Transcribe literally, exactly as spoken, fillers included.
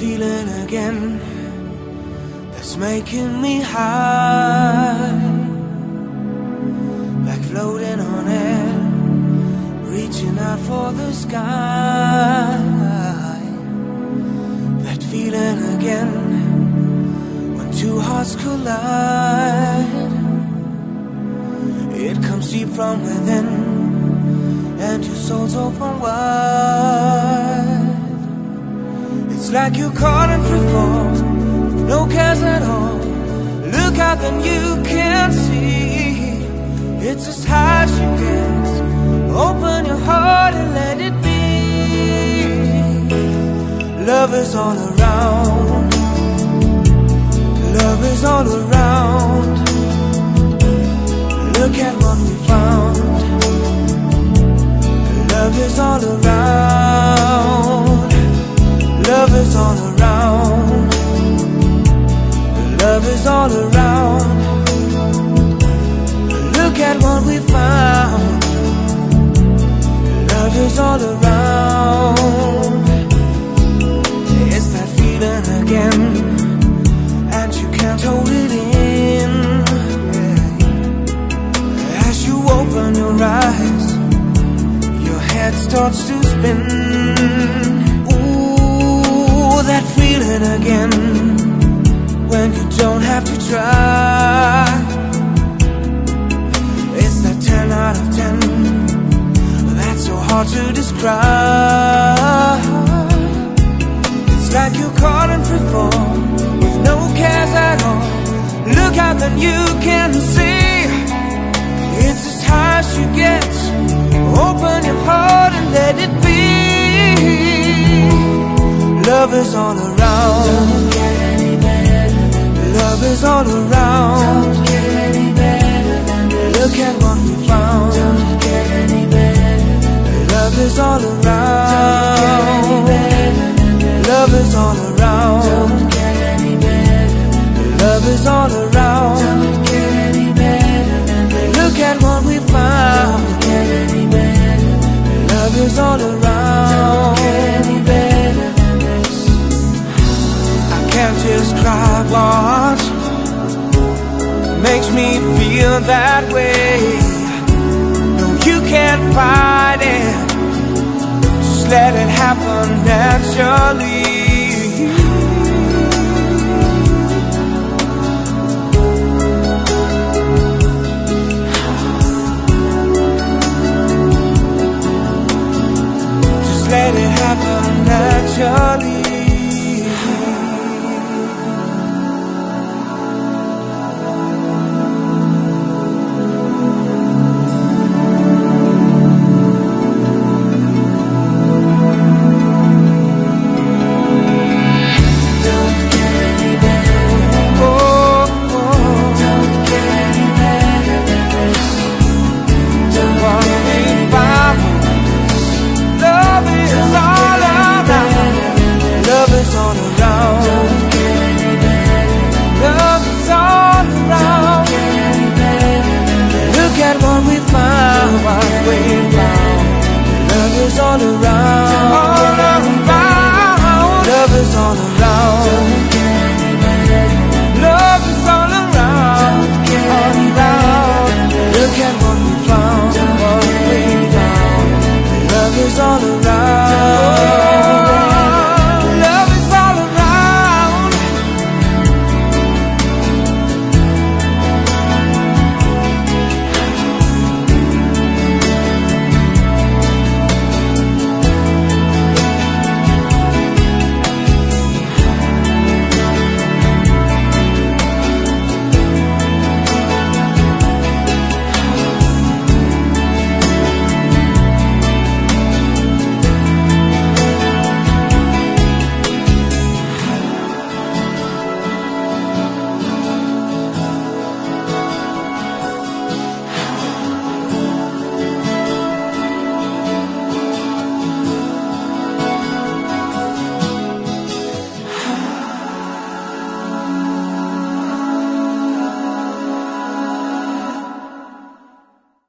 feeling again that's making me high, like floating on air, reaching out for the sky. That feeling again when two hearts collide. It comes deep from within and your soul's open wide. It's like you're caught in free fall, with no cares at all. Look out then you can see. It's as high as you get. Open your heart and let it be. Love is all around. Love is all around. Look at what we found. Love is all around. Love is all around. Love is all around. Look at what we found. Love is all around. It's that feeling again, and you can't hold it in. As you open your eyes, your head starts to spin. That feeling again when you don't have to try. It's that ten out of ten that's so hard to describe. It's like you're caught in free fall, with no cares at all. Look out then you can see. It's as high as you get. Open your heart and let it be. Love is all around. Don't get any better than this. Love is all around. Don't get any better than this. Look at what we found. Don't get any better than this. Love is all around. Don't get any better than this. Love is all around. Don't get any better than this. Love is all around. Don't get any better than this. Look at what we found. Don't get any better than this. Love is all around. Don't get any better than this. Can't just cry what makes me feel that way. No, you can't fight it. Just let it happen naturally. Just let it happen naturally. Love is all around.